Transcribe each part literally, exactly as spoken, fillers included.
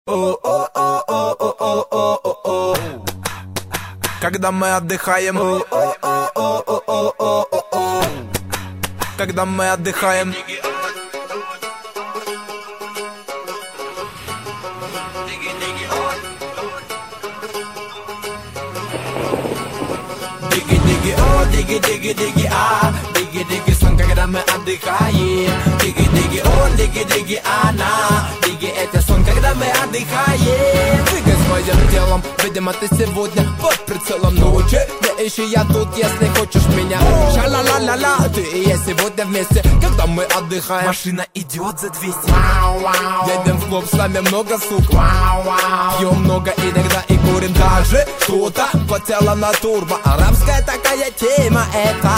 О-о-о-о-о-о-о-о. Когда мы отдыхаем, О-о-о-о-о-о-о. Когда мы отдыхаем, диги-диги-о, диги-диги-диги-а, диги-диги сон, когда мы отдыхаем. Диги-диги-о, диги-диги-она, диги это сон, когда мы отдыхаем. Двигай своим телом, видимо ты сегодня под прицелом ночи. Не ищи я тут, если хочешь меня. Ша-ла-ла-ла-ла, ты и я сегодня вместе, когда мы отдыхаем. Машина идет за двести. Едем в клуб, с нами много сук. Пьем много иногда и курим даже. Кто-то потела на турбо. Арабская такая тема это.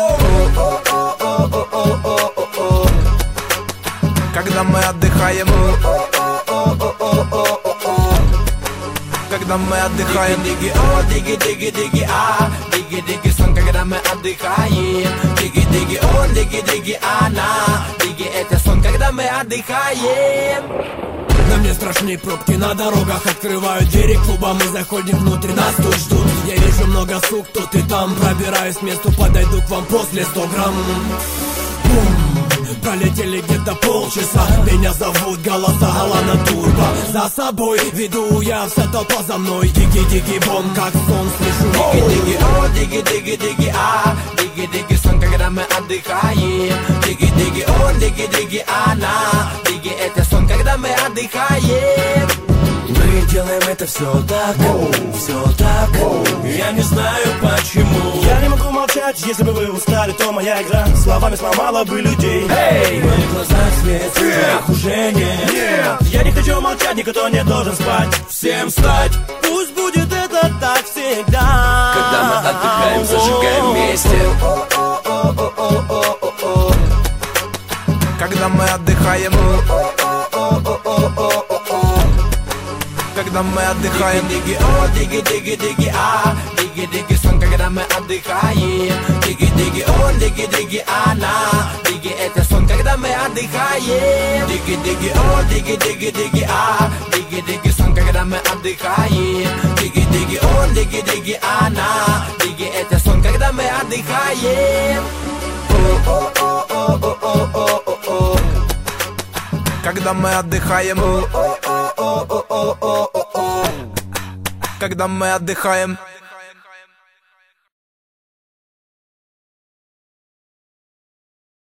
О-о-о-о-о-о-о-о. Когда мы отдыхаем, О-о-о-о-о-о-о. Когда мы отдыхаем, диги-о, диги-диги-диги-а, диги-диги сон, когда мы отдыхаем. Диги-диги-о, диги-диги-она, диги это сон, когда мы отдыхаем. На мне страшные пробки на дорогах. Открывают двери клуба, мы заходим внутрь, нас тут ждут. Я вижу много сук, тут и там. Пробираюсь к месту, подойду к вам после сто грамм. Бум! Пролетели где-то полчаса. Меня зовут голоса Алана Турбо. За собой веду я, вся толпа за мной. Диги-диги-бом, как сон слышу. Диги-диги-о, диги-диги-диги-а, диги-диги сон, когда мы отдыхаем. Диги-диги-о, диги-диги-она, диги это сон, когда мы отдыхаем. Мы делаем это все так, все так. Я не знаю почему. Я не могу молчать, если бы вы устали, то моя игра словами сломала бы людей. Эй! В моих глазах свет, их уже нет. Нет, я не хочу молчать, никто не должен спать. Всем встать! Пусть будет это так всегда. Когда мы отдыхаем, зажигаем вместе. О-о-о-о-о-о-о. Когда мы отдыхаем, О-о-о-о-о-о-о. Когда мы отдыхаем, диги-о, диги-диги-диги-а, диги-диги сон, когда мы отдыхаем. Диги-диги-о, диги-диги-она, диги это сон, когда мы отдыхаем. Диги-диги-о, диги-диги-диги-а, диги-диги сон, когда мы отдыхаем. Диги-диги-о, диги-диги-она, диги это сон, когда мы отдыхаем. О-о-о-о-о-о-о-о. Когда мы отдыхаем, О-о-о-о-о-о-о. Когда мы отдыхаем.